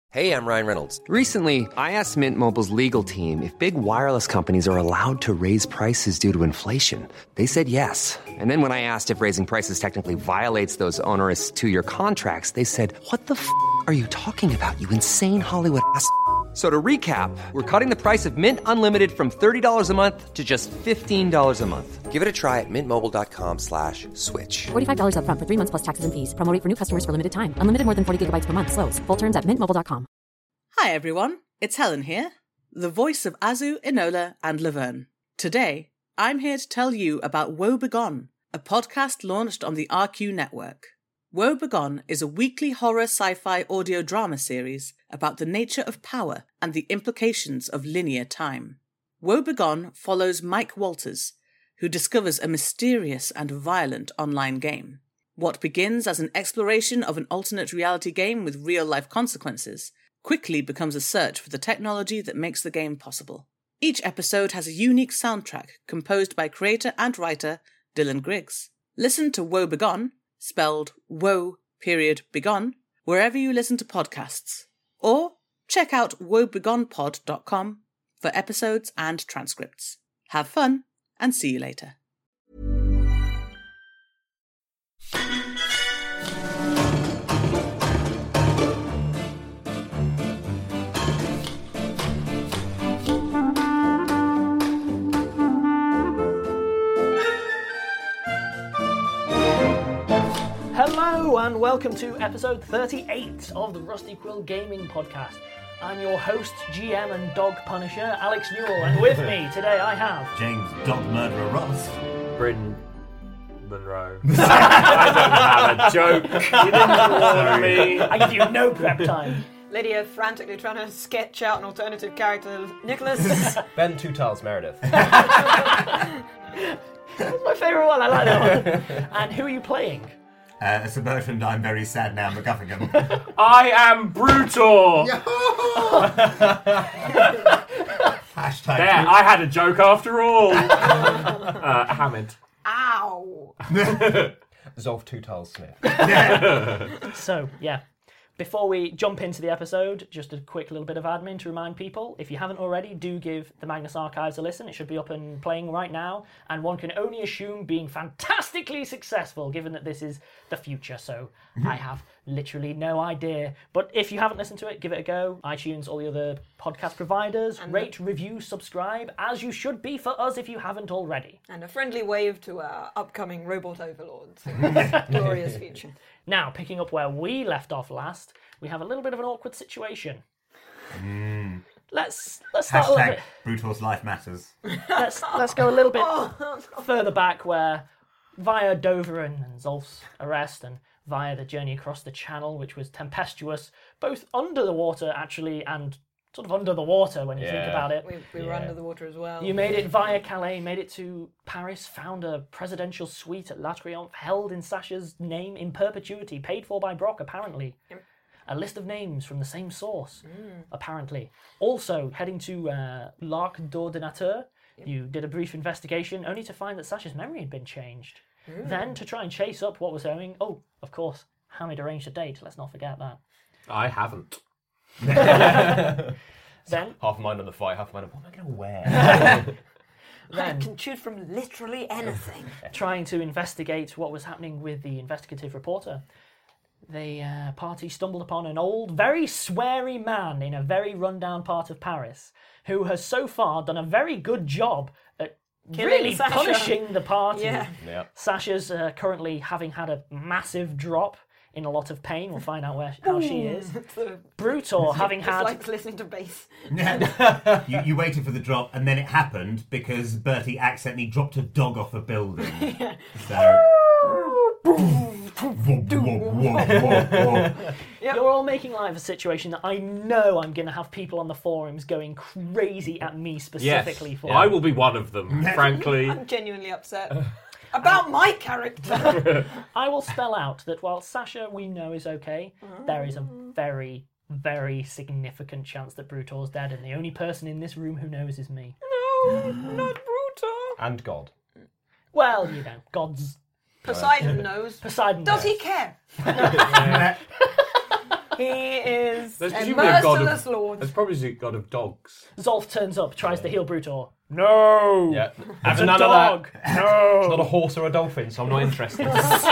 Hey, I'm Ryan Reynolds. Recently, I asked Mint Mobile's legal team if big wireless companies are allowed to raise prices due to inflation. They said yes. And then when I asked if raising prices technically violates those onerous two-year contracts, they said, "What the f*** are you talking about, you insane Hollywood ass?" So to recap, we're cutting the price of Mint Unlimited from $30 a month to just $15 a month. Give it a try at mintmobile.com/switch. $45 up front for 3 months plus taxes and fees. Promo rate for new customers for limited time. Unlimited more than 40 gigabytes per month. Slows full terms at mintmobile.com. Hi everyone, it's Helen here, the voice of Azu, Enola and Laverne. Today, I'm here to tell you about Woe Begone, a podcast launched on the RQ network. Woe Begone is a weekly horror sci-fi audio drama series about the nature of power and the implications of linear time. Woe Begone follows Mike Walters, who discovers a mysterious and violent online game. What begins as an exploration of an alternate reality game with real-life consequences quickly becomes a search for the technology that makes the game possible. Each episode has a unique soundtrack composed by creator and writer Dylan Griggs. Listen to Woe Begone, spelled woe.begone, wherever you listen to podcasts. Or check out woebegonepod.com for episodes and transcripts. Have fun, and see you later. Hello and welcome to episode 38 of the Rusty Quill Gaming Podcast. I'm your host, GM and Dog Punisher, Alex Newell, and with me today I have... James Dog Murderer Ross. Bryn Monroe. I don't have a joke. You didn't warn me. I give you no prep time. Lydia frantically trying to sketch out an alternative character. Nicholas. Ben Two Tiles Meredith. That's my favourite one, I like that one. And who are you playing? A suburban I'm very sad now, McGuffingham. I am Brutor. Hashtag. There, I had a joke after all. Hamid. Ow! Zolf Two Tiles Smith. So, yeah. Before we jump into the episode, just a quick little bit of admin to remind people, if you haven't already, do give the Magnus Archives a listen. It should be up and playing right now, and one can only assume being fantastically successful, given that this is the future, so I have literally no idea. But if you haven't listened to it, give it a go. iTunes, all the other podcast providers, and rate, review, subscribe, as you should be for us if you haven't already. And a friendly wave to our upcoming robot overlords. Glorious future. Now, picking up where we left off last, we have a little bit of an awkward situation. Let's start a little bit. Brutor's life matters. Let's go a little bit further back, where via Doverin and Zolf's arrest, and via the journey across the Channel, which was tempestuous, both under the water actually, and sort of under the water when you think about it. We were under the water as well. You made it via Calais, made it to Paris, found a presidential suite at La Triomphe, held in Sasha's name in perpetuity, paid for by Brock, apparently. Yep. A list of names from the same source, apparently. Also, heading to L'Arc d'Ordinateur, you did a brief investigation, only to find that Sasha's memory had been changed. Then, to try and chase up what was going, of course, Hamid arranged a date, let's not forget that. I haven't. Then Half a mind on the fight, half a mind on what am I going to wear? I can choose from literally anything. trying to investigate what was happening with the investigative reporter, the party stumbled upon an old, very sweary man in a very run-down part of Paris, who has so far done a very good job at really Sasha. punishing the party. Yeah. Sasha's currently having had a massive drop, in a lot of pain. We'll find out how she is. Brutor, having It's had... like listening to bass. you waited for the drop, and then it happened because Bertie accidentally dropped a dog off a building. So... You're all making light of a situation that I know I'm going to have people on the forums going crazy at me specifically for. I will be one of them, frankly. I'm genuinely upset. About my character! I will spell out that while Sasha we know is okay, there is a very, very significant chance that Brutor's dead, and the only person in this room who knows is me. No, not Brutor. And God. Well, you know, God's... Poseidon knows. Poseidon Does knows. he care? He is There's a presumably a god merciless of. lord. There's probably a god of dogs. Zolf turns up, tries to heal Brutor. No! Yeah. It's a None dog! of that. No! It's not a horse or a dolphin, so I'm not interested.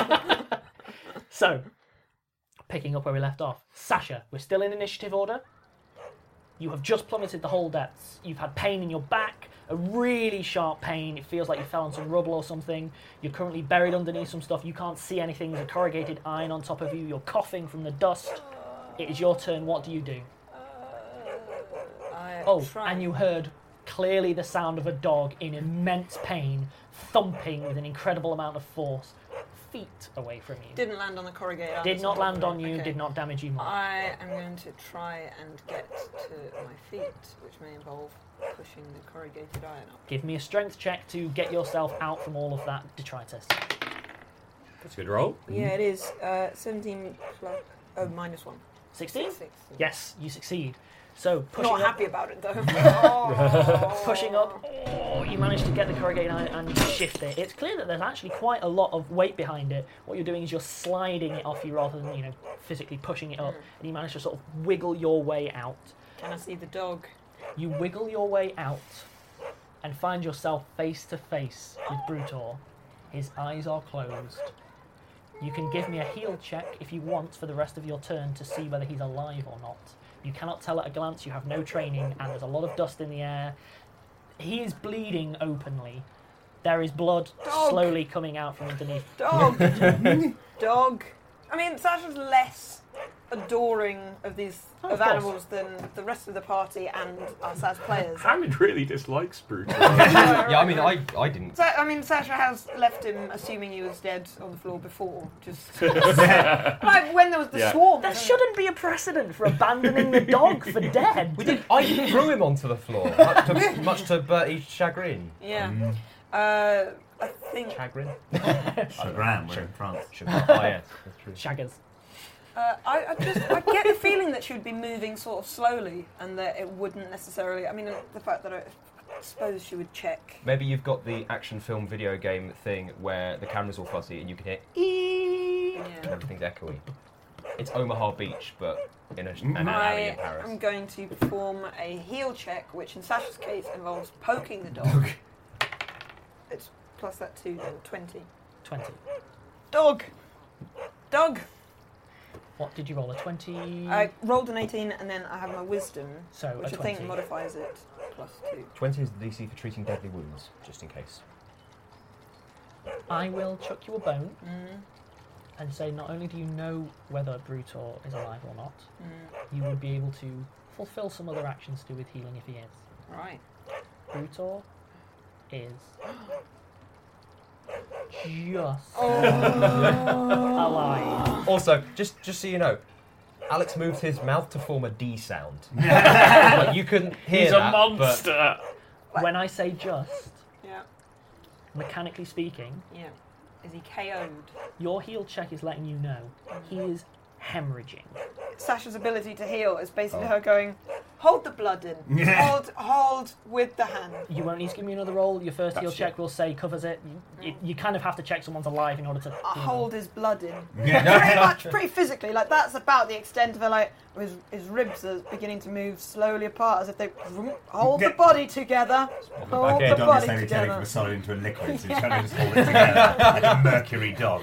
So, picking up where we left off. Sasha, we're still in initiative order. You have just plummeted the whole depths. You've had pain in your back, a really sharp pain. It feels like you fell on some rubble or something. You're currently buried underneath some stuff. You can't see anything. There's a corrugated iron on top of you. You're coughing from the dust. It is your turn. What do you do? And you heard clearly the sound of a dog in immense pain, thumping with an incredible amount of force, feet away from you. Didn't land on the corrugated iron. Did not land on you, Okay. did not damage you more. I am going to try and get to my feet, which may involve pushing the corrugated iron up. Give me a strength check to get yourself out from all of that detritus. That's a good roll. Yeah, it is 17 plus... Oh, minus 1. 16? 16. Yes, you succeed. So pushing Not up, happy about it, though. pushing up, you manage to get the corrugated iron and shift it. It's clear that there's actually quite a lot of weight behind it. What you're doing is you're sliding it off you rather than, physically pushing it up. And you manage to sort of wiggle your way out. Can I see the dog? You wiggle your way out and find yourself face to face with Brutor. His eyes are closed. You can give me a heal check if you want for the rest of your turn to see whether he's alive or not. You cannot tell at a glance, you have no training, and there's a lot of dust in the air. He is bleeding openly. There is blood slowly coming out from underneath. Dog! Dog! I mean, Sasha's less adoring of these Of course. animals than the rest of the party and us as players. Hamid really dislikes Brutal. Yeah, I mean, I didn't. Sasha has left him assuming he was dead on the floor before. Just like when there was the swarm. There shouldn't be a precedent for abandoning the dog for dead. I threw him onto the floor, much to Bertie's chagrin. Yeah. I think. Chagrin? Chagrin, we're in France. Oh, yes, that's true. Shaggers. I get the feeling that she would be moving sort of slowly, and that it wouldn't necessarily. I mean, the fact that I suppose she would check. Maybe you've got the action film video game thing where the camera's all fuzzy and you can hear eeeeee and everything's echoey. It's Omaha Beach, but in an alley in Paris. I'm going to perform a heal check, which in Sasha's case involves poking the dog. It's plus that 2, then 20. 20. Dog! What did you roll? A 20? I rolled an 18 and then I have my wisdom, So, which a I think 20. modifies it plus 2. 20 is the DC for treating deadly wounds, just in case. I will chuck you a bone and say not only do you know whether Brutor is alive or not, you would be able to fulfill some other actions to do with healing if he is. Right. Brutor is just alive. Also, just so you know, Alex moved his mouth to form a D sound. Like, you couldn't hear He's that, a monster. When I say just, Yeah. mechanically speaking, Yeah. Is he KO'd? your heal check is letting you know he is hemorrhaging. Sasha's ability to heal is basically her going, hold the blood in. Hold with the hand. You won't need to give me another roll. Your first heal That's check will say covers it. You kind of have to check someone's alive in order to. Hold his blood in. Pretty much, pretty physically. Like, that's about the extent of it. Like, his ribs are beginning to move slowly apart as if they hold the body together. Hold The the dog is body slowly turning from together. a solid into a liquid, so he's trying to just hold it together like a mercury dog.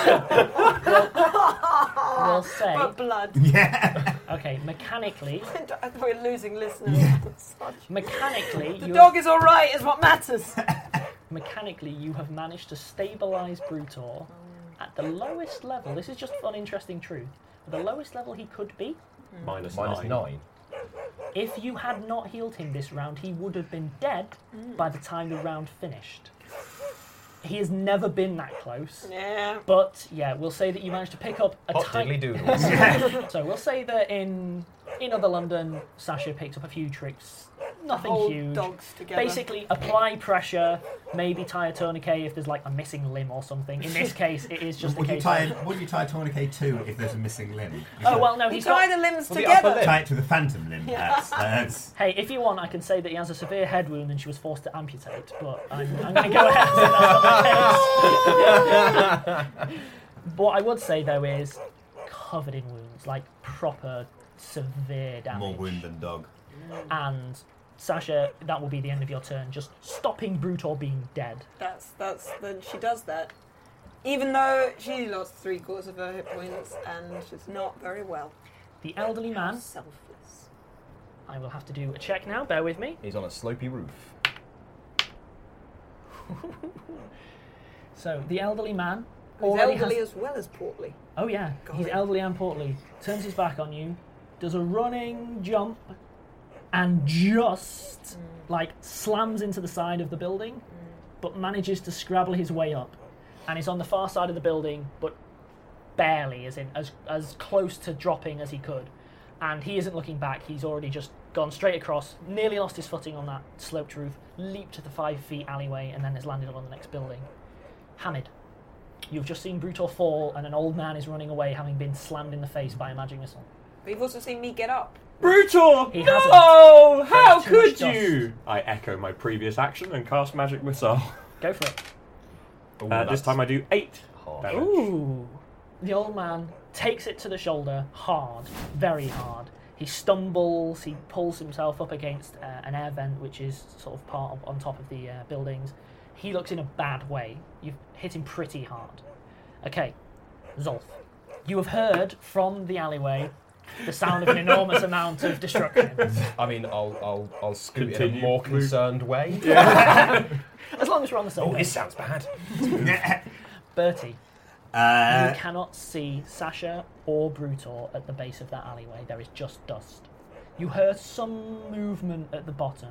We'll say. But blood. Yeah. Okay, mechanically. I thought we were losing listeners. Mechanically, The dog is alright, is what matters. mechanically, you have managed to stabilize Brutor at the lowest level. This is just fun, interesting truth. The lowest level he could be. Minus Minus 9. If you had not healed him this round, he would have been dead by the time the round finished. He has never been that close. Yeah. But yeah, we'll say that you managed to pick up a Hot tiny. diddly doodles. So we'll say that in other London, Sasha picked up a few tricks. Nothing Hold huge. dogs together. Basically, apply pressure, maybe tie a tourniquet if there's like a missing limb or something. In this case, it is just Would the you case. tie a tourniquet to if there's a missing limb? Oh well, no, You he's tie got. the limbs Well, the upper together. lip. Tie it to the phantom limb. That's Hey, if you want, I can say that he has a severe head wound and she was forced to amputate. But I'm going to go ahead and say that's not the case. What I would say though is covered in wounds. It's like proper severe damage. More wound than dog. And Sasha, that will be the end of your turn. Just stopping Brutor being dead. Then she does that. Even though she lost 3/4 of her hit points and she's not very well. The elderly man. Selfless. I will have to do a check now. Bear with me. He's on a slopey roof. So the elderly man. He's already elderly has... as well as portly. Oh yeah, he's elderly and portly. Turns his back on you, does a running jump, and just slams into the side of the building, but manages to scrabble his way up, and is on the far side of the building, but barely, as in as close to dropping as he could. And he isn't looking back. He's already just gone straight across, nearly lost his footing on that sloped roof, leaped to the 5 feet alleyway, and then has landed on the next building. Hamid, you've just seen Brutor fall, and an old man is running away, having been slammed in the face by a magic missile. But you've also seen me get up. Brutor! He No! hasn't. How There's too could much dust. you? I echo my previous action and cast Magic Missile. Go for it. This time I do 8 damage. Ooh. The old man takes it to the shoulder hard, very hard. He stumbles, he pulls himself up against an air vent, which is sort of part of, on top of the buildings. He looks in a bad way. You've hit him pretty hard. Okay, Zolf, you have heard from the alleyway the sound of an enormous amount of destruction. I mean, I'll scoot in Continue. a more concerned way. As long as we're on the same Oh, page. this sounds bad. Bertie, you cannot see Sasha or Brutor at the base of that alleyway. There is just dust. You heard some movement at the bottom,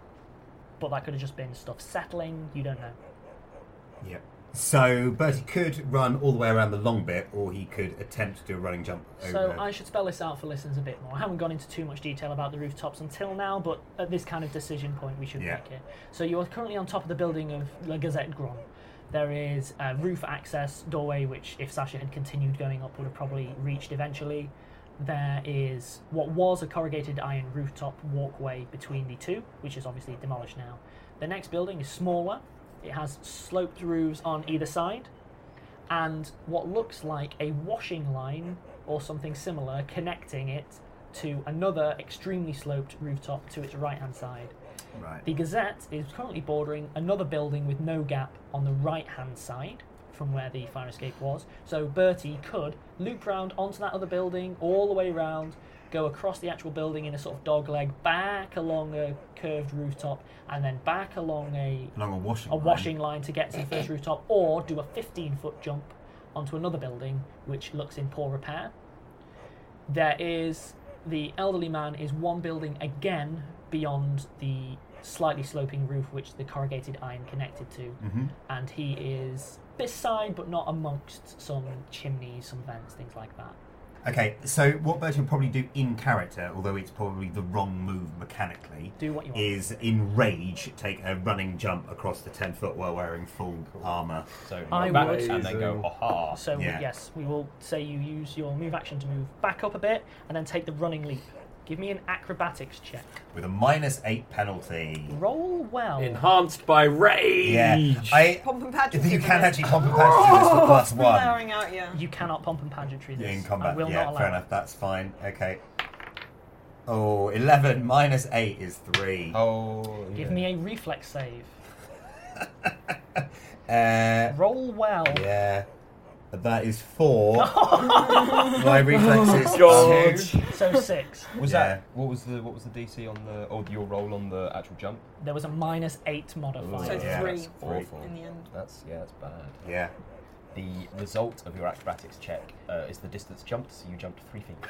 but that could have just been stuff settling. You don't know. Yep. So Bertie could run all the way around the long bit, or he could attempt to do a running jump over. So I should spell this out for listeners a bit more. I haven't gone into too much detail about the rooftops until now, but at this kind of decision point we should make it. So you are currently on top of the building of La Gazette Grand. There is a roof access doorway, which if Sasha had continued going up would have probably reached eventually. There is what was a corrugated iron rooftop walkway between the two, which is obviously demolished now. The next building is smaller. It has sloped roofs on either side, and what looks like a washing line or something similar connecting it to another extremely sloped rooftop to its right-hand side. Right. The Gazette is currently bordering another building with no gap on the right-hand side from where the fire escape was. So Bertie could loop round onto that other building, all the way round, go across the actual building in a sort of dog leg, back along a curved rooftop, and then back along a washing line to get to the first rooftop, or do a 15-foot jump onto another building which looks in poor repair. There is the elderly man is one building again beyond the slightly sloping roof which the corrugated iron connected to, and he is beside but not amongst some chimneys, some vents, things like that. Okay, so what Bertie will probably do in character, although it's probably the wrong move mechanically, do what you want. Is in rage take a running jump across the 10-foot while wearing full armour. So I backwards would. and then go ha-ha. So yes, we will say you use your move action to move back up a bit and then take the running leap. Give me an acrobatics check. With a -8 penalty. Roll well. Enhanced by rage. Yeah, Pomp and pageantry. you can actually pomp and pageantry this for +1. Blaring out, yeah. You cannot pomp and pageantry this. In combat, I will yeah, not allow fair it. enough, that's fine. Okay. Oh, 11 -8 is 3. Oh, Give me a reflex save. Roll well. Yeah. That is 4. My reflexes God. 2. So 6. Was that what was the DC on the or your roll on the actual jump? There was a -8 modifier. So yeah, 3 that's awful. in the end. That's bad. Yeah. The result of your acrobatics check is the distance jumped, so you jumped 3 feet.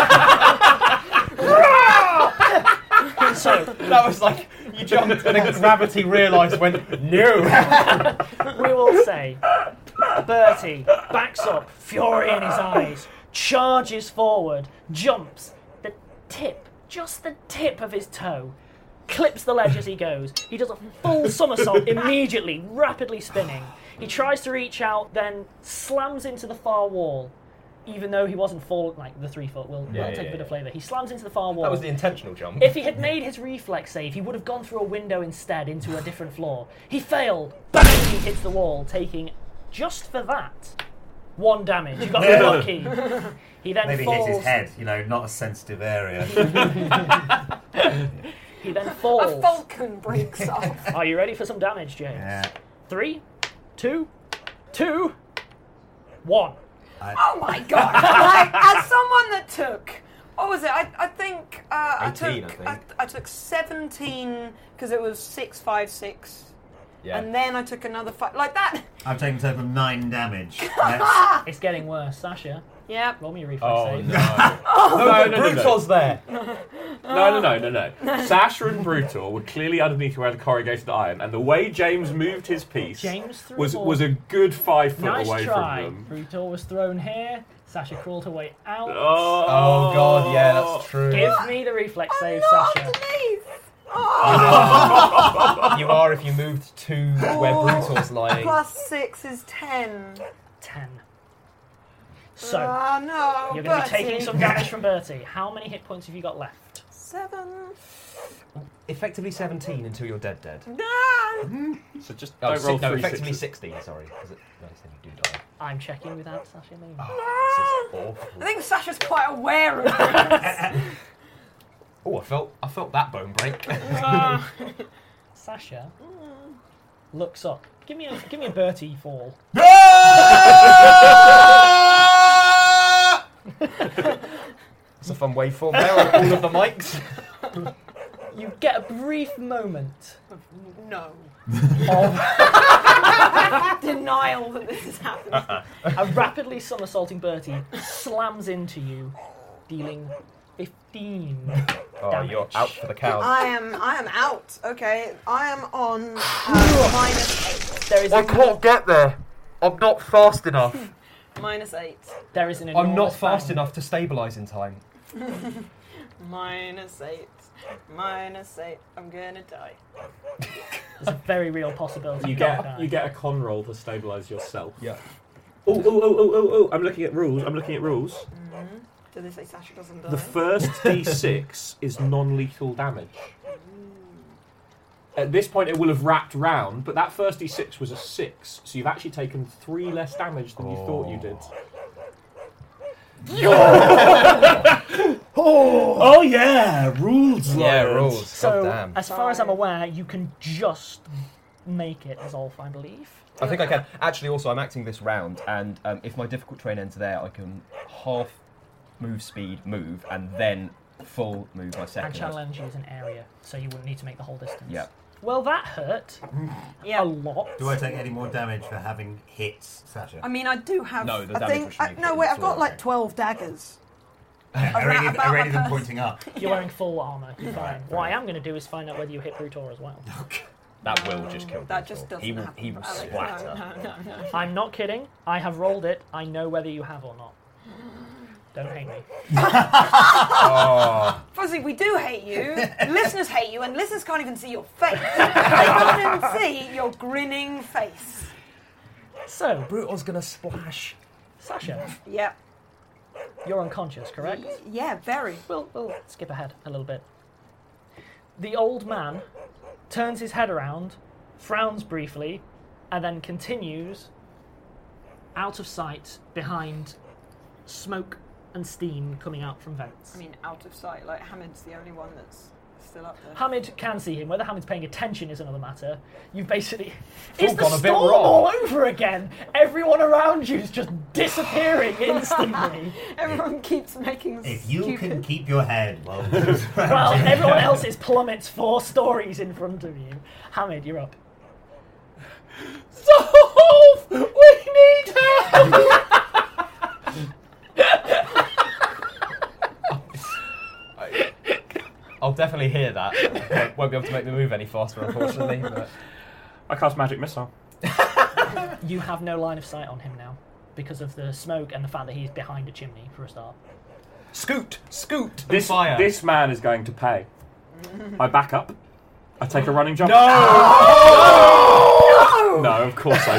So that was like you jumped and then gravity realised went no. we will say Bertie backs up, fury in his eyes, charges forward, jumps. The tip, just the tip of his toe, clips the ledge as he goes. He does a full somersault immediately, rapidly spinning. He tries to reach out, then slams into the far wall. Even though he wasn't falling, like the 3 foot will take a bit of flavour. He slams into the far wall. That was the intentional jump. If he had made his reflex save, he would have gone through a window instead into a different floor. He failed. Bang! He hits the wall, taking, just for that, 1 damage. You got lucky. He then Maybe falls. hit his head, not a sensitive area. He then falls. A falcon breaks off. Are you ready for some damage, James? Yeah. 3, 2, 1. Oh my god! Like, as someone that took, what was it? I think I 18, took I think. I took 17 because it was 6, 5, 6, Yeah. and then I took another 5 like that. I've taken a total of 9 damage. It's getting worse. Sasha, Yeah. roll me a reflex Oh save. no! No, Brutal's there. No. Sasha and Brutal were clearly underneath where the corrugated iron, and the way James moved his piece James threw was a ball. was a good 5 foot Nice away try. from them. Brutal was thrown here. Sasha crawled her way out. Oh god, yeah, that's true. Give me the reflex save, Not Sasha. underneath. Oh. You are if you moved to where Brutal's lying. Plus 6 is 10. 10. So, Oh no. you're going to be Bertie. taking some damage from Bertie. How many hit points have you got left? 7. Effectively 17 until you're dead. No. So just Oh, don't roll 3 effectively sixes. 16, sorry. Is it? No, then you do die. I'm checking without Sasha leaving. This is awful. I think Sasha's quite aware of this. Oh, I felt that bone break. Sasha looks up. Give me a Bertie fall. It's a fun waveform there on all of the mics. You get a brief moment No. of Denial that this is happening. a rapidly somersaulting Bertie slams into you, dealing 15 Oh, damage. you're out for the count. I am out. Okay, I am on -8. There is get there. I'm not fast enough. -8. there is an I'm not enormous fast bang. enough to stabilise in time. -8. -8. I'm gonna die. There's a very real possibility. You don't get die. you get a con roll to stabilise yourself. Yeah. Oh! I'm looking at rules. Do they say Sasha doesn't die? The first D6 is non-lethal damage. At this point, it will have wrapped round, but that first D6 was a 6, so you've actually taken 3 less damage than you thought you did. Oh yeah, rules. Yeah, lawyers. rules. So, God damn. as far as I'm aware, you can just make it as Olf, I believe. I think I can. Actually, also, I'm acting this round, and if my difficult terrain ends there, I can half move speed, move, and then full move my And second. channel energy is an area, so you wouldn't need to make the whole distance. Yeah. Well, that hurt Yeah. a lot. Do I take any more damage for having hit Sasha? I mean, I do have. No, the I damage think. which you make No, it wait. is I've got all like okay. 12 daggers. Already about them my pointing up. You're wearing full armour. You're fine. What I am going to do is find out whether you hit Brutor as well. That will just kill. That Brutal. just doesn't He will. happen. He will Alex. splatter. No. I'm not kidding. I have rolled it. I know whether you have or not. Don't hate me. Oh. Fuzzy, we do hate you. Listeners hate you, and listeners can't even see your face. They can't even see your grinning face. So, Brutal's gonna splash. Sasha, Yeah. you're unconscious, correct? Yeah, very. We'll skip ahead a little bit. The old man turns his head around, frowns briefly, and then continues out of sight behind smoke and steam coming out from vents. I mean, out of sight. Like, Hamid's the only one that's still up there. Hamid can see him. Whether Hamid's paying attention is another matter. You've basically... all It's the gone a bit storm wrong. all over again! Everyone around you is just disappearing instantly. Everyone keeps making If you stupid... can keep your head, well, Well, everyone else's plummets 4 stories in front of you. Hamid, you're up. Solve! We need help! I'll definitely hear that. Won't be able to make the move any faster, unfortunately. But I cast magic missile. You have no line of sight on him now because of the smoke and the fact that he's behind a chimney for a start. scoot, This fire. this man is going to pay. I back up. I take a running jump. No, of course I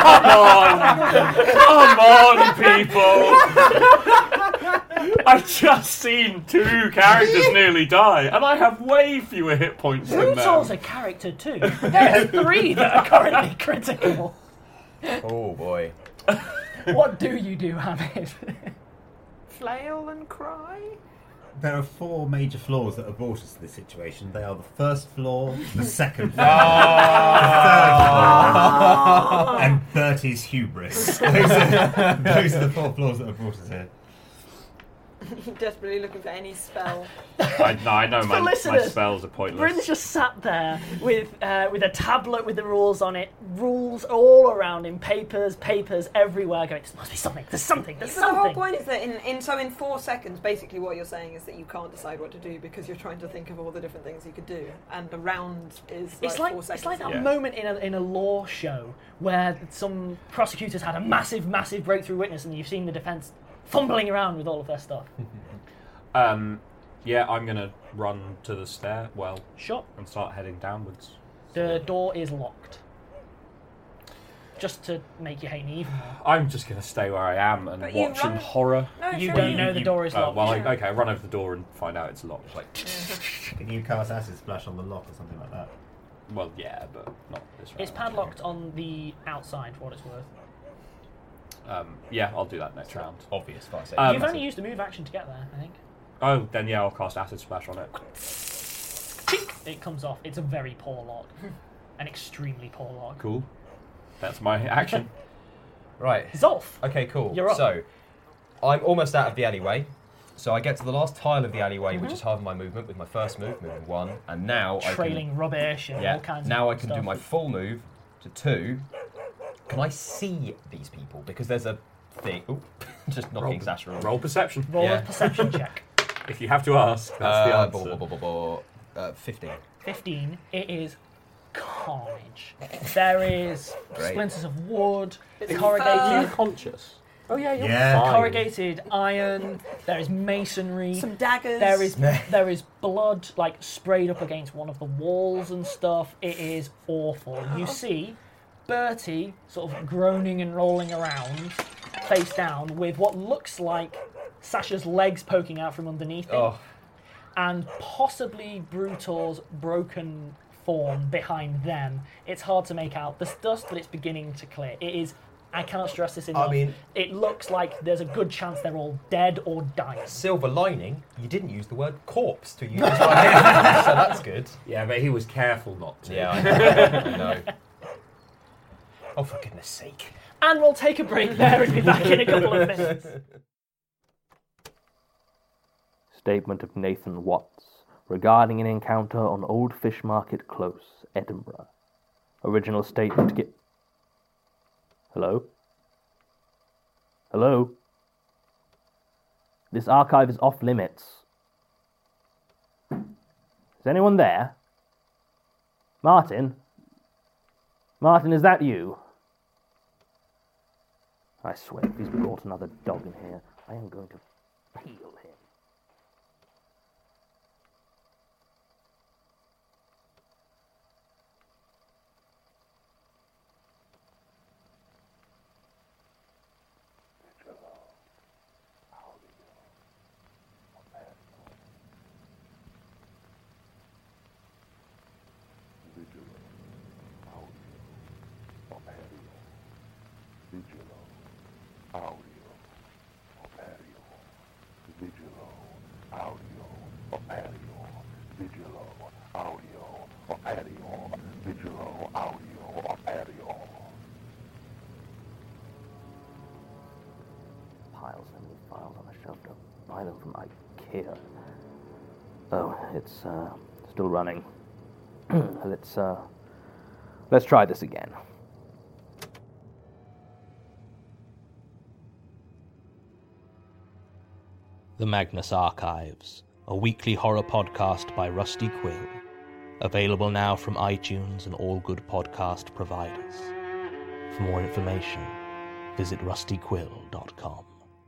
don't. Come on, people! I just seen 2 characters nearly die, and I have way fewer hit points than Brutal's them. a character too. There are 3 that are currently critical. Oh boy. What do you do, Hamid? Flail and cry? There are 4 major flaws that have brought us to this situation. They are the first flaw, the second flaw, the third flaw, and Bertie's hubris. Those are the 4 flaws that have brought us here. You're desperately looking for any spell. I know my listeners, spells are pointless. Bryn's just sat there with a tablet with the rules on it, rules all around him, papers everywhere, going, there must be something, there's something. But the whole point is that in 4 seconds, basically what you're saying is that you can't decide what to do because you're trying to think of all the different things you could do, and the round is It's 4 like seconds. that moment in a law show where some prosecutors had a massive breakthrough witness, and you've seen the defence fumbling around with all of their stuff. Yeah, I'm going to run to the stairwell. Sure. And start heading downwards. The door is locked. Just to make you hate me even more. I'm just going to stay where I am and But you watching run- horror. No, You sure. don't know the door is locked. Well, okay, I run over the door and find out it's locked. Like, Can you cast Acid Splash on the lock or something like that? well, yeah, but not this round. It's padlocked on the outside, for what it's worth. Yeah, I'll do that next round. Obvious, fire save. You've only used a move action to get there, I think. Oh, then yeah, I'll cast Acid Splash on it. Tink! It comes off. It's a very poor lock. An extremely poor lock. Cool. That's my action. Right. Zolf! Okay, cool. You're up. So, I'm almost out of the alleyway. So I get to the last tile of the alleyway, which is half of my movement with my first move, moving 1, and now Trailing rubbish and I can, all kinds now of I can stuff. do my full move to 2. Can I see these people? Because there's a thing. Oop, just knocking Sasha off. Roll perception. Roll Yeah. a perception check. If you have to ask, that's the answer. 15. 15. It is carnage. There is Great. splinters of wood, It's corrugated, Unconscious. Oh yeah, you're Yeah. fine. corrugated iron. There is masonry. Some daggers. There is blood like sprayed up against one of the walls and stuff. It is awful. You see Bertie sort of groaning and rolling around, face down, with what looks like Sasha's legs poking out from underneath him, Oh, and possibly Brutor's broken form behind them. It's hard to make out. There's dust, but it's beginning to clear. It is. I cannot stress this enough. mean- it looks like there's a good chance they're all dead or dying. silver lining, you didn't use the word corpse to use my name, so that's good. Yeah, but he was careful not to. Yeah, I know. Oh, for goodness sake. And we'll take a break there and be back in a couple of minutes. Statement of Nathan Watts regarding an encounter on Old Fish Market Close, Edinburgh. Original statement Hello? Hello? This archive is off limits. Is anyone there? Martin? Martin, is that you? I swear, if he's brought another dog in here, I am going to peel him. Piles and files on a shelf. Don't buy them from IKEA. Oh, it's still running. Let's try this again. The Magnus Archives, a weekly horror podcast by Rusty Quill. Available now from iTunes and all good podcast providers. For more information, visit rustyquill.com.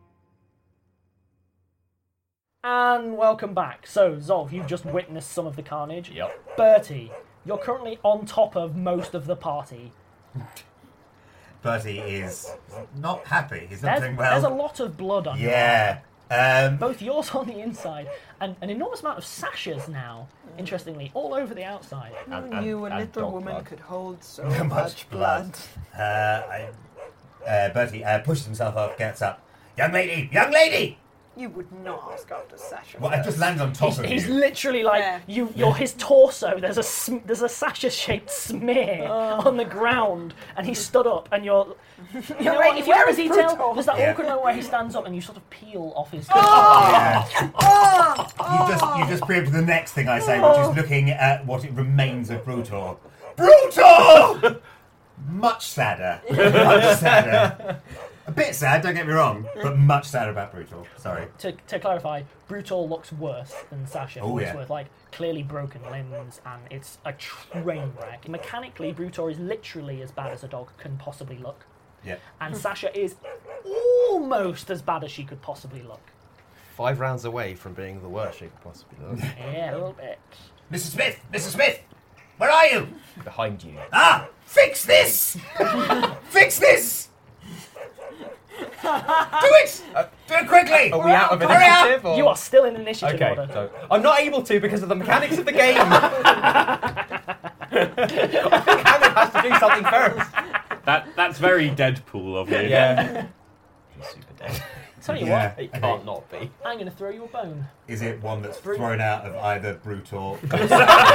And welcome back. So, Zolf, you've just witnessed some of the carnage. Yep. Bertie, you're currently on top of most of the party. Bertie is not happy. He's not doing well. There's a lot of blood on you. Yeah. Both yours on the inside and an enormous amount of sashes now, interestingly, all over the outside. Who knew a and little dog woman blood. could hold so Much much blood? I Bertie pushes himself up, gets up. Young lady! Young lady! You would not ask after Sasha. Well, I just landed on top of He's you. literally like you're his torso. There's a Sasha-shaped smear on the ground, and he stood up, and you're. You know what? If you ever detail, there's that awkward moment where he stands up and you sort of peel off his. You just preempted the next thing I say, which is looking at what it remains of Brutor. Brutor! Much sadder. Much sadder. A bit sad, don't get me wrong, but much sadder about Brutal. Sorry. To clarify, Brutal looks worse than Sasha. Oh, yeah. With like clearly broken limbs, and it's a train wreck. Mechanically, Brutal is literally as bad as a dog can possibly look. Yeah. And Sasha is almost as bad as she could possibly look. 5 rounds away from being the worst she could possibly look. Yeah, a little bit. Mrs. Smith! Mrs. Smith! Where are you? Behind you. Ah! Fix this! Fix this! Do it! Do it quickly! Are we out of Hurry up! initiative? Or? You are still in initiative Okay, order. so I'm not able to because of the mechanics of the game. I think Hannah has to do something first. That's very Deadpool of you. Yeah. He's super dead. Tell you Yeah. what, It can't not be. I'm going to throw you a bone. Is it one that's thrown out of either Brutal? There's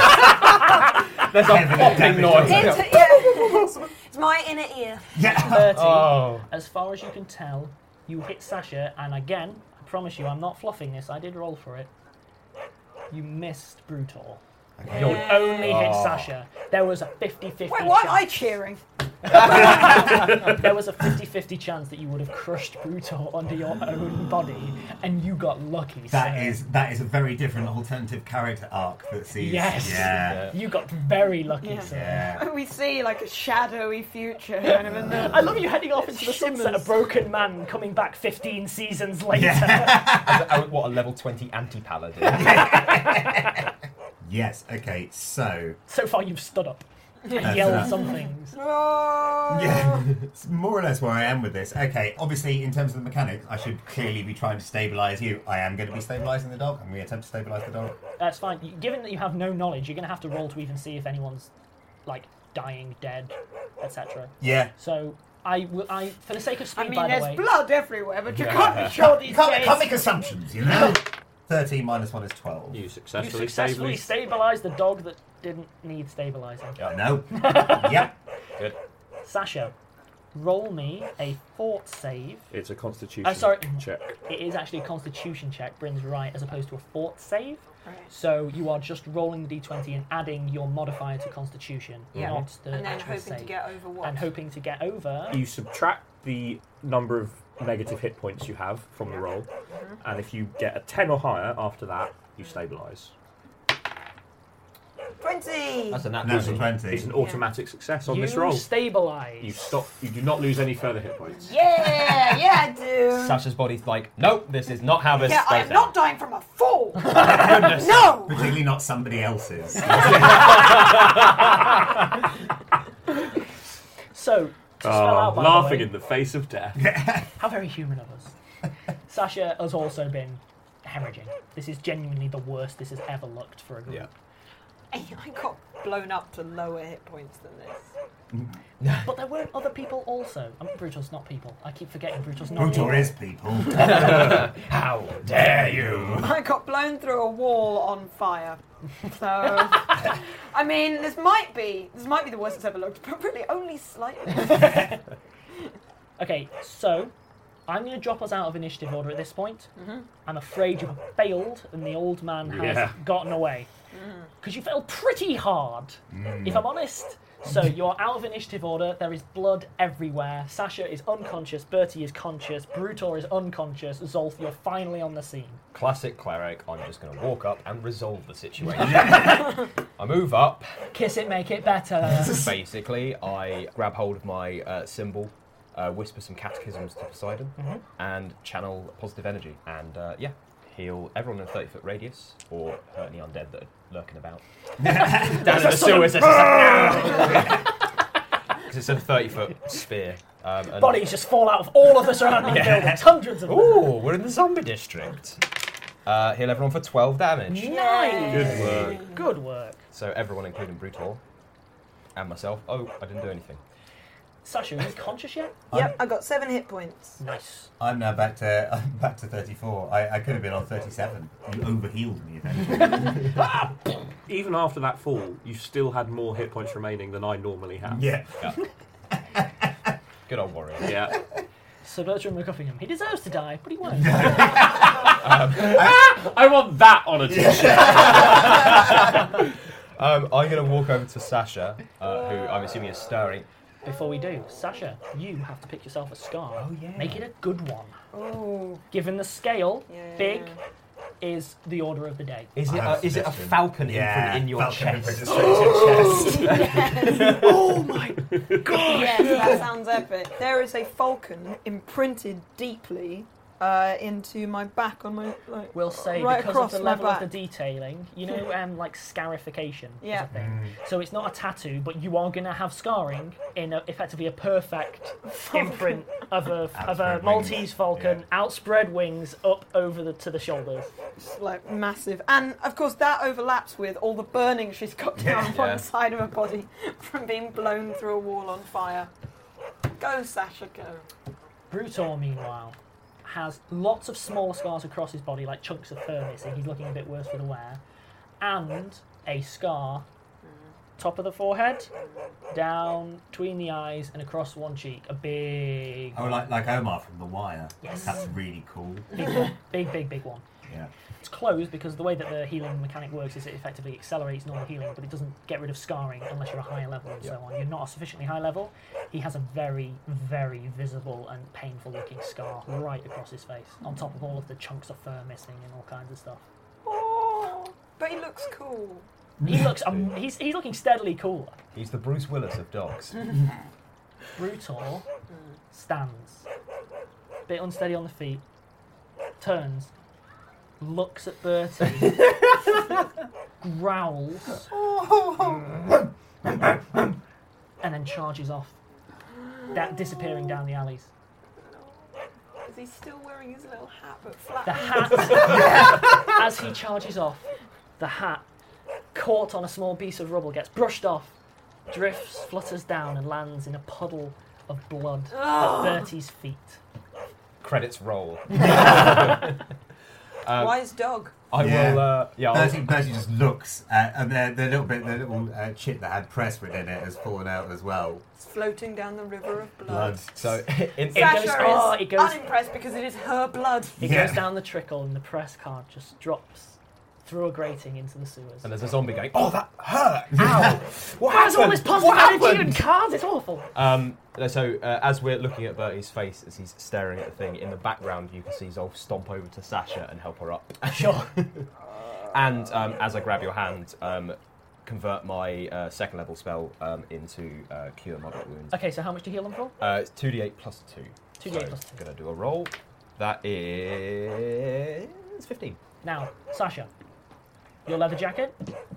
a popping noise. It's my inner ear. Yeah. Bertie, Oh. as far as you can tell, you hit Sasha, and again, I promise you, I'm not fluffing this. I did roll for it. You missed Brutal. Okay. You only hit Sasha. There was a 50-50 Wait, why am I chance. cheering? There was a 50-50 chance that you would have crushed Brutal under your own body, and you got lucky. That sir. is a very different alternative character arc that sees. Yes. Yeah. You got very lucky, sir. Yeah. We see like a shadowy future kind of in the... I love you heading off into the sunset, a Shimmers. broken man coming back 15 seasons later. What, a level 20 anti-paladin? Yes. Okay. So. So far, you've stood up. That's Yelled enough. some things. Yeah, it's more or less where I am with this. Okay, obviously, in terms of the mechanics, I should clearly be trying to stabilise you. I am going to be stabilising the dog. I'm going to attempt to stabilise the dog. That's fine. Given that you have no knowledge, you're going to have to roll to even see if anyone's, like, dying, dead, etc. Yeah. So, I, for the sake of speed, I mean, by the there's way... blood everywhere, but you can't be sure these You can't days. make assumptions, you know? 13 minus 1 is 12. You You successfully stabilised the dog that didn't need stabilising. No. Yep. Good. Sasha, roll me a fort save. It's a constitution Sorry. check. It is actually a constitution check, Bryn's right, as opposed to a fort save. Right. So you are just rolling the d20 and adding your modifier to constitution, Yeah. not the And then actual hoping save. to get over what? And hoping to get over... You subtract the number of negative hit points you have from the roll, and if you get a 10 or higher after that, you stabilise. 20! That's a Natural 20. It's an automatic success on you this roll. stabilise. You stop. You do not lose any further hit points. Yeah, I do. Sasha's body's like, nope, this is not how this Yeah, goes I'm down. not dying from a fall. Goodness. No! Particularly not somebody else's. So, to spell out, by laughing the way, in the face of death. how very human of us. Sasha has also been hemorrhaging. This is genuinely the worst this has ever looked for a group. Yeah. I got blown up to lower hit points than this. But there weren't other people also. I mean, Brutal's not people. I keep forgetting Brutal's not Brutal people. is people. How dare you? I got blown through a wall on fire. So, I mean, this might be the worst it's ever looked, but really only slightly. Okay, so I'm going to drop us out of initiative order at this point. I'm afraid you have failed, and the old man has gotten away. Because you failed pretty hard, if I'm honest. So you're out of initiative order. There is blood everywhere. Sasha is unconscious. Bertie is conscious. Brutor is unconscious. Zolf, you're finally on the scene. Classic cleric, I'm just going to walk up and resolve the situation. I move up. Kiss it, make it better. Basically, I grab hold of my symbol, whisper some catechisms to Poseidon, and channel positive energy. And heal everyone in a 30-foot radius, or hurt any undead that are lurking about. Down in the sewers, it's because it's a 30-foot sphere. And Bodies just fall out of all of the surrounding buildings. Hundreds of them. Ooh, we're in the zombie district. Heal everyone for 12 damage. Nice. Good work. Good work. So everyone, including Brutor and myself. Oh, I didn't do anything. Sasha, are you conscious yet? Yep, I got 7 hit points. Nice. I'm now back to 34. I could have been on 37. You overhealed me eventually. Even after that fall, you still had more hit points remaining than I normally have. Yeah. Good old warrior. Yeah. Sir Bertram McGuffingham. He deserves to die, but he won't. I want that on a t-shirt. I'm going to walk over to Sasha, who I'm assuming is stirring. Before we do, Sasha, you have to pick yourself a scar. Oh, yeah. Make it a good one. Oh. Given the scale, Yeah. big is the order of the day. Is it a falcon imprint in your chest? Oh my god! Yes, that sounds epic. There is a falcon imprinted deeply into my back on my We'll say right because of across the my level of back. the detailing, you know, like scarification Yeah. is a thing. So it's not a tattoo, but you are going to have scarring in effectively a perfect imprint of a Outspread Maltese wings. falcon, outspread wings up over to the shoulders. It's like massive, and of course that overlaps with all the burning she's got down Yeah. one side of her body from being blown through a wall on fire. Go, Sasha, go. Brutor, meanwhile, has lots of smaller scars across his body, like chunks of fur missing. He's looking a bit worse for the wear. And a scar, top of the forehead, down between the eyes, and across one cheek. A big, Oh, like Omar from The Wire. Yes. That's really cool. big one. Big one. Yeah. It's closed because the way that the healing mechanic works is it effectively accelerates normal healing, but it doesn't get rid of scarring unless you're a higher level and so on. You're not a sufficiently high level. He has a very, very visible and painful looking scar right across his face, on top of all of the chunks of fur missing and all kinds of stuff. Oh, but he looks cool. He looks, he's looking steadily cooler. He's the Bruce Willis of dogs. Brutor stands, bit unsteady on the feet, turns, looks at Bertie, growls, and then charges off, disappearing down the alleys. Is he still wearing his little hat but flat? The hat, as he charges off, the hat, caught on a small piece of rubble, gets brushed off, drifts, flutters down, and lands in a puddle of blood at Bertie's feet. Credits roll. Wise dog. I will. Bertie just looks at, and the little chip that had press written in it has fallen out as well. It's floating down the river of blood. So Sasha it is goes- unimpressed because it is her blood. It goes down the trickle, and the press card just drops through a grating into the sewers. And there's a zombie going, "Oh, that hurt! Ow! What Where's all happened? this positive What energy happened?" and cards? It's awful. So as we're looking at Bertie's face as he's staring at the thing, in the background you can see Zolf stomp over to Sasha and help her up. Sure. And as I grab your hand, convert my second level spell into Cure Moderate Wounds. Okay, so how much do you heal them for? It's 2d8 plus 2. 2d8 plus 2. I'm going to do a roll. That is 15. Now, Sasha, your leather jacket.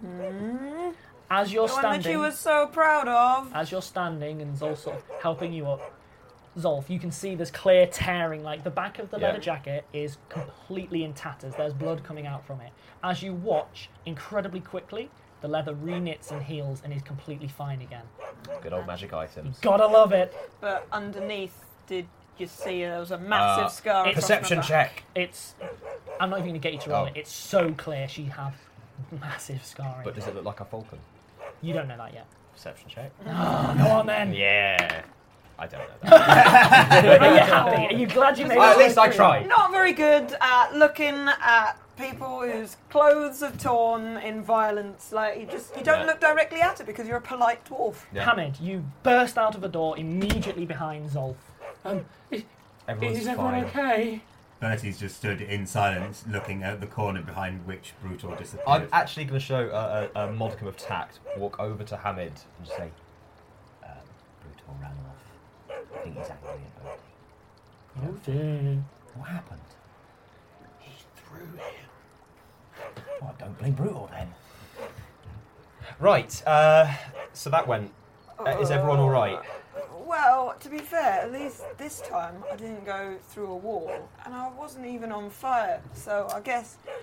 As you're The one that standing, you were so proud of. as you're standing, and Zolf sort of helping you up, Zolf, you can see there's clear tearing. Like the back of the leather jacket is completely in tatters. There's blood coming out from it. As you watch, incredibly quickly, the leather reknits and heals and is completely fine again. Good old magic items. Gotta love it. But underneath, did you see there was a massive scar? across Perception my back? check. It's. I'm not even going to get you to roll Oh. it. It's so clear she has massive scarring. But does it look like a falcon? You don't know that yet. Perception check. Oh, go on then. Yeah. I don't know that. Are you happy? Are you glad you made it? At least I tried. Not very good at looking at people whose clothes are torn in violence. Like you don't look directly at it because you're a polite dwarf. Yeah. Hamid, you burst out of a door immediately behind Zolf. Everyone's Is everyone fine. okay? Bertie's just stood in silence, looking at the corner behind which Brutor disappeared. I'm actually going to show a modicum of tact, walk over to Hamid and just say, Brutor ran off. I think he's angry at Bertie. What happened? He threw him. Well, don't blame Brutor then. Right, so that went. Is everyone alright? Well, to be fair, at least this time I didn't go through a wall and I wasn't even on fire. So I guess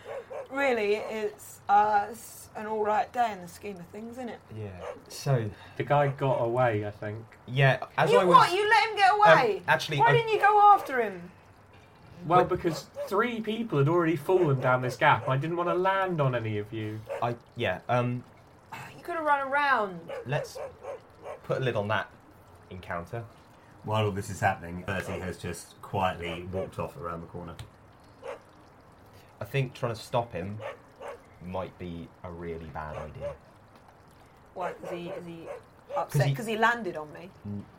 really, it's an all right day in the scheme of things, isn't it? Yeah. So the guy got away, I think. Yeah. As You I was. what? You let him get away? Actually, why didn't you go after him? Well, because 3 people had already fallen down this gap. I didn't want to land on any of you. You could have run around. Let's put a lid on that encounter. While all this is happening, Bertie has just quietly walked off around the corner. I think trying to stop him might be a really bad idea. What, is he upset because he landed on me?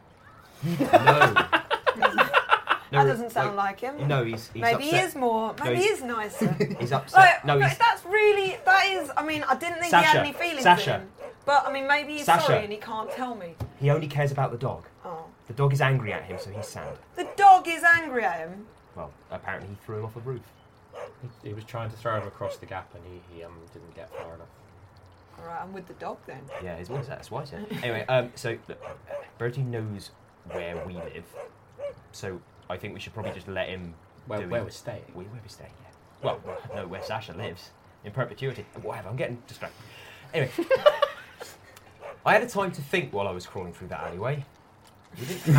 No. That doesn't sound like him. No, he's maybe upset. he is more. Maybe he is nicer. He's upset. That's really. That is. I mean, I didn't think he had any feelings for him. But I mean, maybe he's sorry and he can't tell me. He only cares about the dog. Oh. The dog is angry at him, so he's sad. The dog is angry at him. Well, apparently he threw him off a roof. He was trying to throw him across the gap, and he didn't get far enough. All right, I'm with the dog then. Yeah, that's why. Anyway, so look, Bertie knows where we live, so I think we should probably just let him. Where we're staying. Where we stay, yeah. Well, no, where Sasha lives in perpetuity. Whatever. I'm getting distracted. Anyway, I had a time to think while I was crawling through that alleyway. We didn't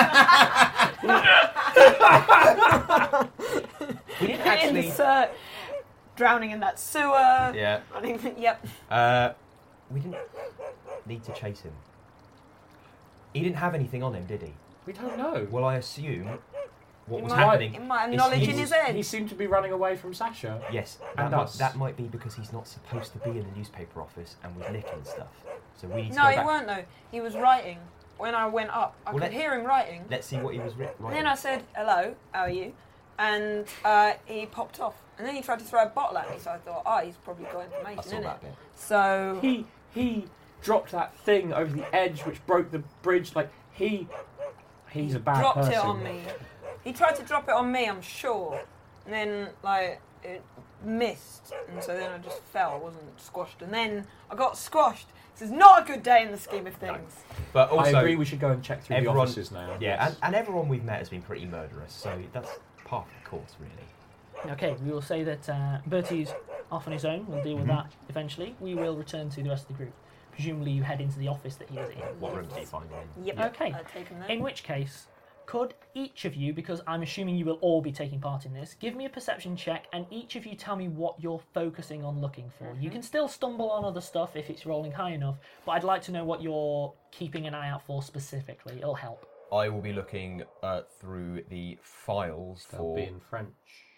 actually. Insert drowning in that sewer. Yeah. Yep. We didn't need to chase him. He didn't have anything on him, did he? We don't know. Well, I assume what was might- happening. he might have knowledge in his head. He seemed to be running away from Sasha. Yes, And us. that might be because he's not supposed to be in the newspaper office and was nicking stuff. So we need to No, go he back. weren't though. He was writing. When I went up, I could hear him writing. Let's see what he was writing. And then I said, "Hello, how are you?" And he popped off. And then he tried to throw a bottle at me. So I thought, he's probably got information I saw in that it. bit. So He dropped that thing over the edge, which broke the bridge. Like he's a bad dropped person. it on me. He tried to drop it on me, I'm sure. And then it missed, and so then I just fell. I wasn't squashed, and then I got squashed. This is not a good day in the scheme of things. But also, I agree. We should go and check through the offices now. Yeah, Yes. and everyone we've met has been pretty murderous, so that's part of the course, really. Okay, we will say that Bertie's off on his own. We'll deal with that eventually. We will return to the rest of the group. Presumably you head into the office that he was in. What room did he find him in? Yep. Okay. I'd take him there. In which case, could each of you, because I'm assuming you will all be taking part in this, give me a perception check and each of you tell me what you're focusing on looking for. You can still stumble on other stuff if it's rolling high enough, but I'd like to know what you're keeping an eye out for specifically. It'll help. I will be looking through the files They'll be in French.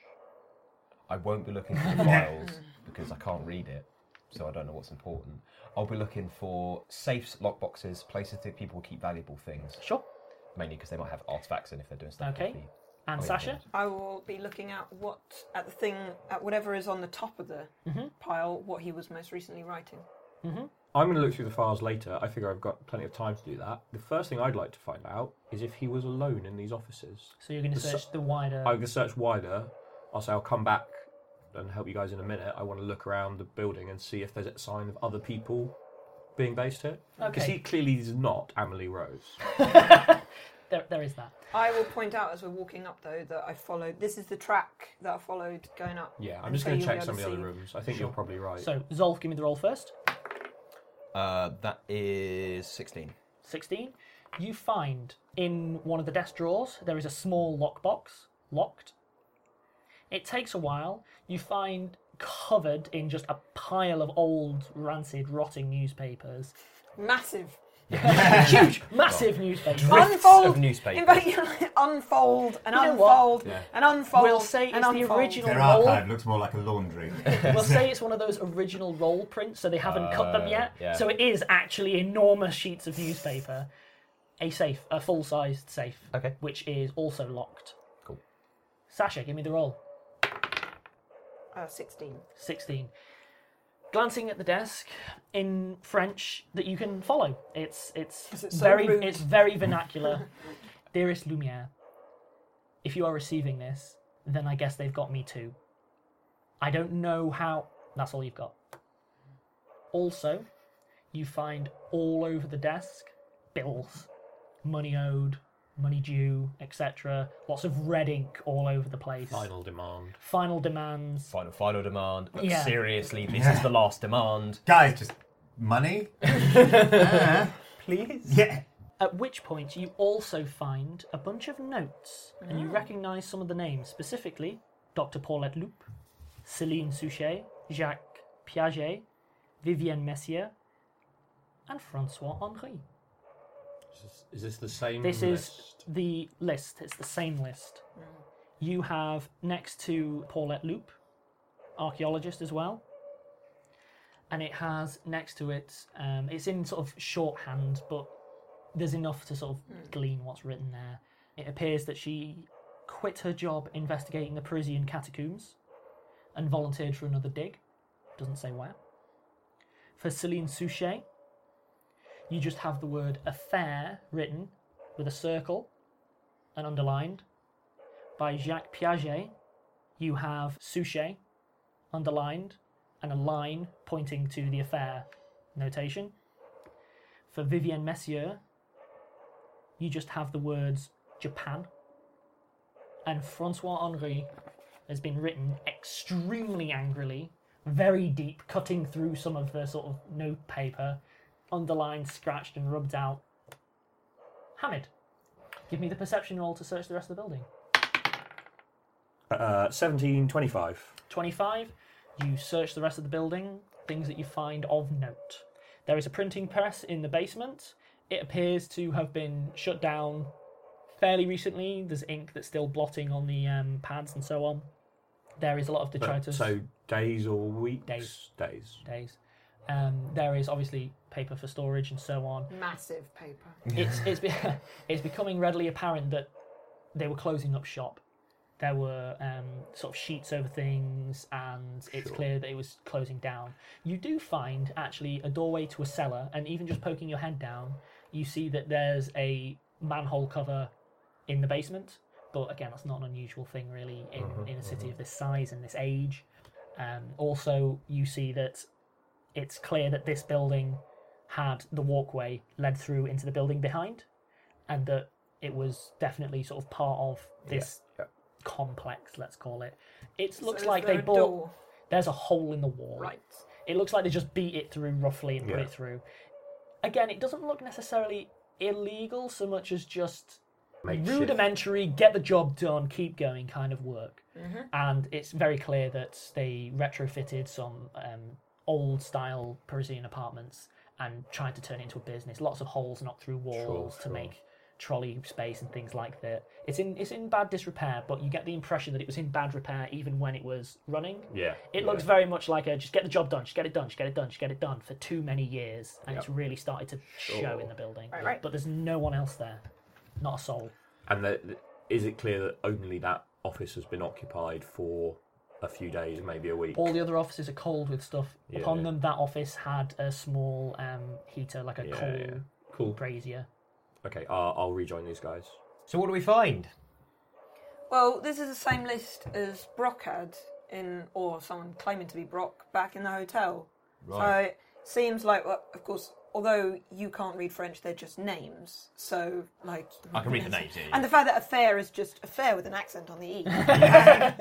I won't be looking for the files because I can't read it, so I don't know what's important. I'll be looking for safes, lockboxes, places that people keep valuable things. Sure. Mainly because they might have artifacts in if they're doing stuff. Okay. And Sasha? I will be looking at whatever is on the top of the pile, what he was most recently writing. I'm going to look through the files later. I figure I've got plenty of time to do that. The first thing I'd like to find out is if he was alone in these offices. So you're going to search the wider... I'm going to search wider. I'll come back and help you guys in a minute. I want to look around the building and see if there's a sign of other people being based here. Because he clearly is not Amelie Rose. There is that. I will point out as we're walking up, though, that I followed... This is the track that I followed going up. Yeah, I'm just going to check some of the other rooms. I think you're probably right. So, Zolf, give me the roll first. That is 16. 16. You find in one of the desk drawers there is a small lockbox, locked. It takes a while. You find covered in just a pile of old, rancid, rotting newspapers. Massive. Huge, massive newspapers. Unfold. Of newspapers. In fact, unfold and You know what? unfold and unfold. We'll say and it's the unfold. original Their roll. archive looks more like a laundry. We'll say it's one of those original roll prints, so they haven't cut them yet. yeah. So it is actually enormous sheets of newspaper. A safe, a full-sized safe, Okay. which is also locked. Cool. Sasha, give me the roll. 16. 16. Glancing at the desk in French that you can follow. It's Is it so very rude? it's very vernacular. Dearest Lumiere, if you are receiving this, then I guess they've got me too. I don't know how. That's all you've got. Also, you find all over the desk bills, money owed, money due, etc. Lots of red ink all over the place. Final demand. Final demands. Final demand. Look, Yeah. seriously, this is the last demand. Guys, just money? Please? Yeah. At which point you also find a bunch of notes, and you recognise some of the names, specifically Dr. Paulette Loup, Céline Souchet, Jacques Piaget, Vivienne Messier, and Francois Henri. Is this the same This list? is the list. It's the same list. You have next to Paulette Loup, archaeologist as well, and it has next to it, it's in sort of shorthand, but there's enough to sort of glean what's written there. It appears that she quit her job investigating the Parisian catacombs and volunteered for another dig. Doesn't say where. For Céline Souchet, you just have the word affair written with a circle and underlined. By Jacques Piaget, you have Souchet underlined and a line pointing to the affair notation. For Vivienne Messier, you just have the words Japan. And Francois Henri has been written extremely angrily, very deep, cutting through some of the sort of note paper, underlined, scratched and rubbed out. Hamid, give me the perception roll to search the rest of the building. 1725. 25, you search the rest of the building, things that you find of note. There is a printing press in the basement. It appears to have been shut down fairly recently. There's ink that's still blotting on the pads and so on. There is a lot of detritus. So days or weeks? Days. There is obviously paper for storage and so on. Massive paper. It's becoming readily apparent that they were closing up shop. There were sort of sheets over things, and it's clear that it was closing down. You do find, actually, a doorway to a cellar, and even just poking your head down, you see that there's a manhole cover in the basement. But again, that's not an unusual thing, really, in a city of this size and this age. Also, you see that it's clear that this building had the walkway led through into the building behind, and that it was definitely sort of part of this complex, let's call it. It looks like they bought... Door? There's a hole in the wall. Right. It looks like they just beat it through roughly and put it through. Again, it doesn't look necessarily illegal so much as just rudimentary, get the job done, keep going kind of work. And it's very clear that they retrofitted some old style Parisian apartments and tried to turn it into a business. Lots of holes knocked through walls to make trolley space and things like that. It's in bad disrepair, but you get the impression that it was in bad repair even when it was running. It looks very much like a just get the job done, just get it done, just get it done, just get it done for too many years, and it's really started to show in the building. Right. But there's no one else there, not a soul. And is it clear that only that office has been occupied for a few days, maybe a week? All the other offices are cold with stuff upon them. That office had a small heater, like a coal brazier. Okay, I'll rejoin these guys. So what do we find? Well, this is the same list as Brock had or someone claiming to be Brock back in the hotel. Right. So it seems like, well, of course, although you can't read French, they're just names. So, like... I can read the names, And the fact that affair is just affair with an accent on the E.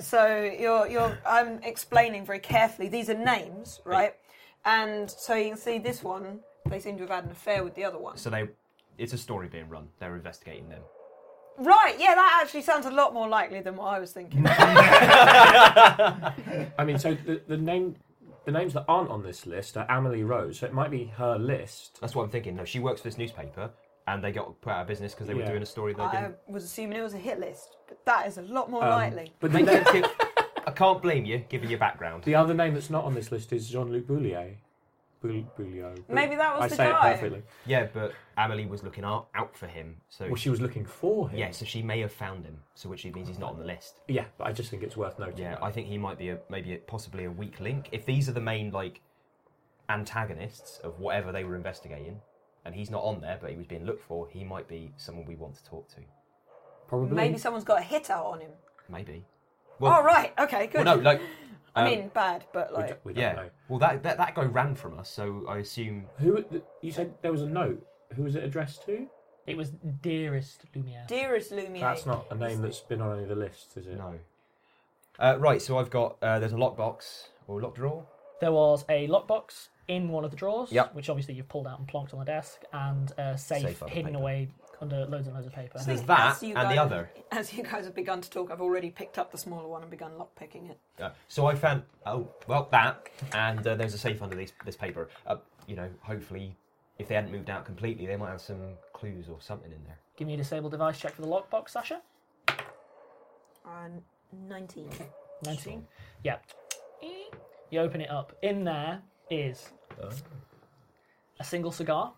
So I'm explaining very carefully, these are names, right? And so you can see this one, they seem to have had an affair with the other one. So it's a story being run. They're investigating them. Right, yeah, that actually sounds a lot more likely than what I was thinking. I mean, so the names that aren't on this list are Amelie Rose, so it might be her list. That's what I'm thinking. No, she works for this newspaper, and they got put out of business because they were doing a story they I didn't... was assuming it was a hit list, but that is a lot more likely. But I can't blame you, given your background. The other name that's not on this list is Jean-Luc Boulier. Maybe that was I the say guy. it perfectly. Yeah, but Amelie was looking out for him. So Well, she was looking for him. yeah, so she may have found him, so which means he's not on the list. Yeah, but I just think it's worth noting. Yeah, that. I think he might be possibly a weak link. If these are the main antagonists of whatever they were investigating, and he's not on there, but he was being looked for, he might be someone we want to talk to. Probably. Maybe someone's got a hit out on him. Maybe. Oh, right, okay, good. Well, no, I mean, bad, but We don't know. Well, that guy ran from us, so I assume... You said there was a note. Who was it addressed to? It was Dearest Lumiere. Dearest Lumiere. That's not a name that's been on any of the lists, is it? No. Right, so I've got, there's a lockbox, or lock drawer. There was a lockbox in one of the drawers, Yep. which obviously you've pulled out and plonked on the desk, and a safe Safe under hidden paper. away under loads and loads of paper. So there's that, and the other. As you guys have begun to talk, I've already picked up the smaller one and begun lockpicking it. So I found, that, and there's a safe under this paper. Hopefully, if they hadn't moved out completely, they might have some clues or something in there. Give me a disable device check for the lockbox, Sasha. 19. 19? Yeah. You open it up. In there is a single cigar.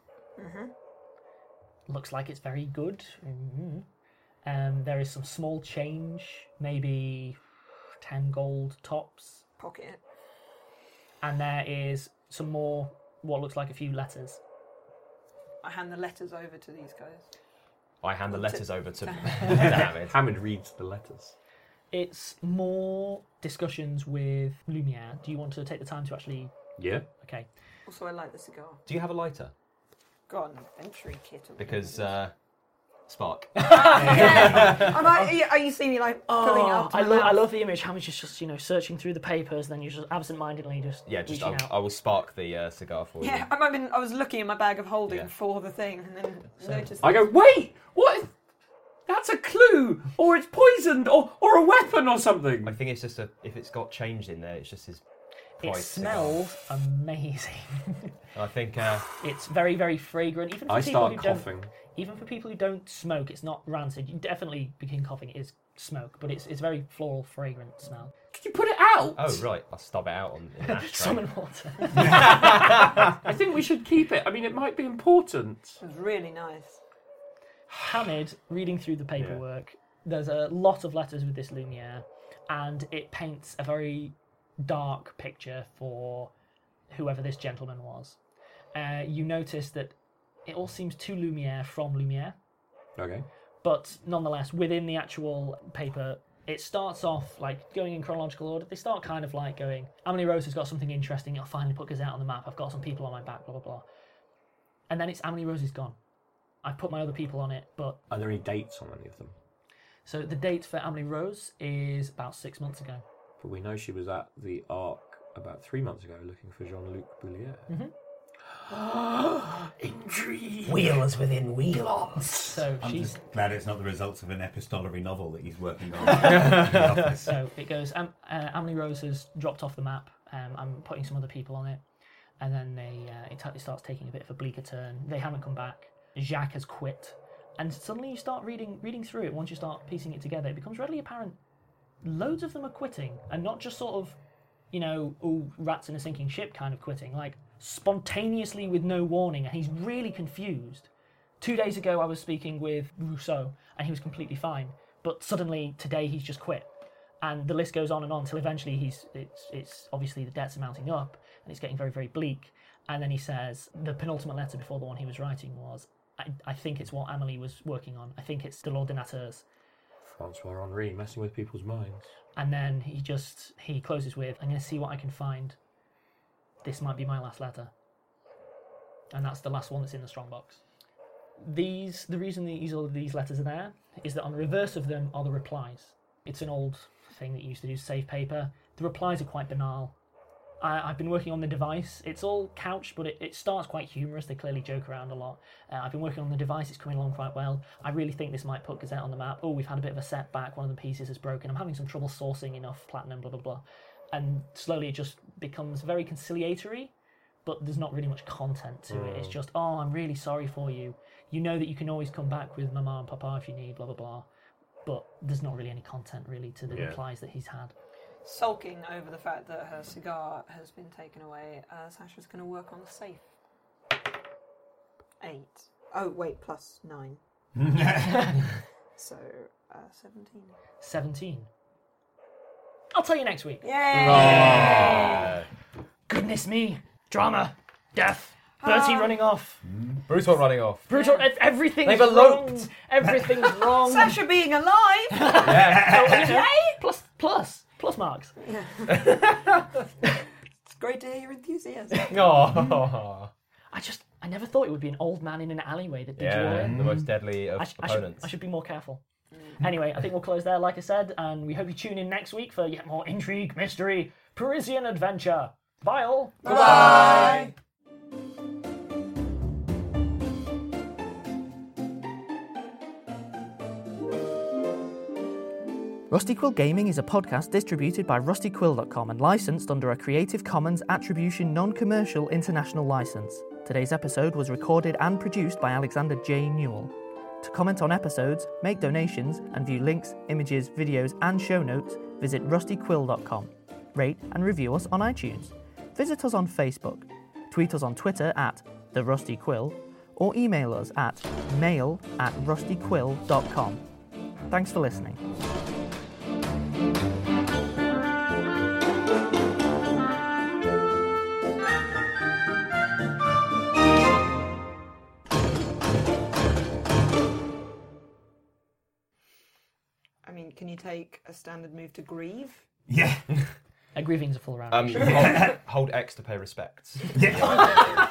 Looks like it's very good. There is some small change, maybe 10 gold tops. Pocket it. And there is some more, what looks like a few letters. I hand the letters over to these guys. I hand the letters over to Hamid. Hamid reads the letters. It's more discussions with Lumiere. Do you want to take the time to actually... Yeah. Okay. Also, I like the cigar. Do you have a lighter? Got an inventory kit. Because, spark. Are you seeing me like pulling it up? To I my mouth? love the image. Hamid's just searching through the papers, then you're just absent-mindedly just reaching out. I will spark the cigar for you. Yeah, I was looking in my bag of holding for the thing, and then noticed. I go, wait! What? That's a clue! Or it's poisoned, or a weapon or something! I think it's just if it's got change in there, it's just his It price smells amazing. I think it's very, very fragrant. Even for I people start who coughing. Even for people who don't smoke, it's not rancid. You definitely begin coughing. It is smoke, but it's very floral, fragrant smell. Can you put it out? Oh right, I'll stub it out in an ashtray. Summon water. I think we should keep it. I mean, it might be important. It was really nice. Hamid, reading through the paperwork, there's a lot of letters with this Lumiere, and it paints a very dark picture for whoever this gentleman was. You notice that it all seems too Lumiere from Lumiere. Okay. But nonetheless, within the actual paper, it starts off like going in chronological order. They start kind of like going, Emily Rose has got something interesting. I'll finally put Gazette on the map. I've got some people on my back, blah, blah, blah. And then it's Emily Rose is gone. I've put my other people on it, but... Are there any dates on any of them? So the date for Emily Rose is about 6 months ago. But we know she was at the Ark about 3 months ago looking for Jean-Luc Boulier. Intrigue! Wheels within wheels. So I'm she's... just glad it's not the results of an epistolary novel that he's working on. So it goes, Emily Rose has dropped off the map. I'm putting some other people on it. And then it starts taking a bit of a bleaker turn. They haven't come back. Jacques has quit. And suddenly you start reading through it. Once you start piecing it together, it becomes readily apparent loads of them are quitting. And not just sort of, rats in a sinking ship kind of quitting. Like, spontaneously with no warning. And he's really confused. 2 days ago I was speaking with Rousseau, and he was completely fine. But suddenly, today, he's just quit. And the list goes on until eventually it's obviously the debts are mounting up, and it's getting very, very bleak. And then he says, the penultimate letter before the one he was writing was, I think it's what Amélie was working on. I think it's the Lord de Naturs. Francois Henri messing with people's minds. And then he closes with, I'm going to see what I can find. This might be my last letter. And that's the last one that's in the strongbox. The reason all of these letters are there is that on the reverse of them are the replies. It's an old thing that you used to do, save paper. The replies are quite banal. I've been working on the device. It's all couched, but it starts quite humorous. They clearly joke around a lot. I've been working on the device. It's coming along quite well. I really think this might put Gazette on the map. Oh, we've had a bit of a setback. One of the pieces is broken. I'm having some trouble sourcing enough platinum, blah, blah, blah. And slowly it just becomes very conciliatory, but there's not really much content to it. It's just, oh, I'm really sorry for you. You know that you can always come back with Mama and Papa if you need, blah, blah, blah. But there's not really any content, really, to the replies that he's had. Sulking over the fact that her cigar has been taken away, Sasha's going to work on the safe. 8. Oh, wait, plus 9. So, 17. 17. I'll tell you next week. Yay! Goodness me. Drama. Death. Bertie running off. Brutal running off. Brutal. Everything's They've wrong. eloped. Everything's wrong. Sasha being alive! Plus marks. It's great to hear your enthusiasm. Oh. I never thought it would be an old man in an alleyway that did you all in. the most deadly of opponents. I should be more careful. Anyway, I think we'll close there, like I said, and we hope you tune in next week for yet more intrigue, mystery, Parisian adventure. Bye all. Bye. Rusty Quill Gaming is a podcast distributed by rustyquill.com and licensed under a Creative Commons Attribution Non-Commercial International License. Today's episode was recorded and produced by Alexander J. Newell. To comment on episodes, make donations, and view links, images, videos, and show notes, visit rustyquill.com. Rate and review us on iTunes. Visit us on Facebook. Tweet us on Twitter at @TheRustyQuill, or email us at mail@rustyquill.com. Thanks for listening. I mean, can you take a standard move to grieve? Yeah. Grieving's a full round. Hold X to pay respects. Yeah.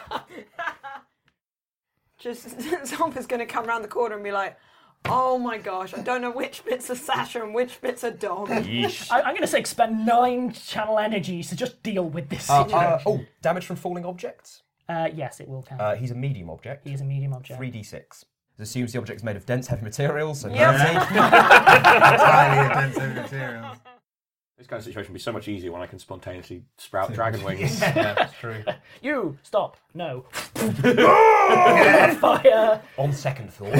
Just Zomper's going to come around the corner and be like, oh my gosh, I don't know which bit's a Sasha and which bit's a dog. Yeesh. I'm going to say expend 9 channel energies to just deal with this situation. Damage from falling objects? Yes, it will count. He's a medium object. He is a medium object. 3d6. It assumes the object is made of dense, heavy materials. And Entirely of dense heavy materials. This kind of situation would be so much easier when I can spontaneously sprout dragon wings. Yeah, that's true. You stop. No. Fire. On second thought.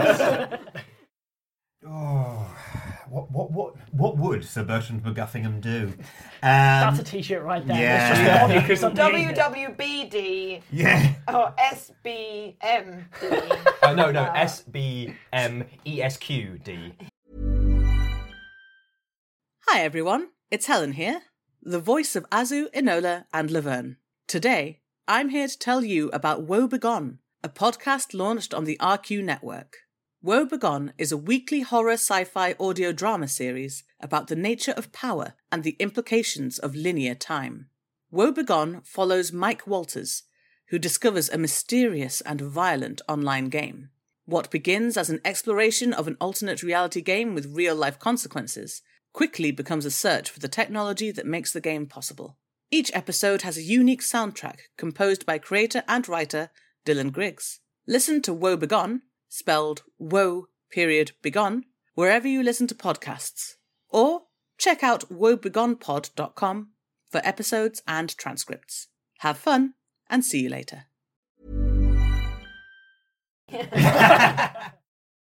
What would Sir Bertrand McGuffingham do? That's a t-shirt right there. Yeah. It's just WWBD. Yeah. Or SBMD. No, SBMESQD. Hi everyone, it's Helen here, the voice of Azu, Enola and Laverne. Today, I'm here to tell you about Woe Begone, a podcast launched on the RQ network. Woe Begone is a weekly horror sci-fi audio drama series about the nature of power and the implications of linear time. Woe Begone follows Mike Walters, who discovers a mysterious and violent online game. What begins as an exploration of an alternate reality game with real-life consequences quickly becomes a search for the technology that makes the game possible. Each episode has a unique soundtrack composed by creator and writer Dylan Griggs. Listen to Woe Begone, spelled Woe.Begone, wherever you listen to podcasts. Or check out woebegonepod.com for episodes and transcripts. Have fun, and see you later.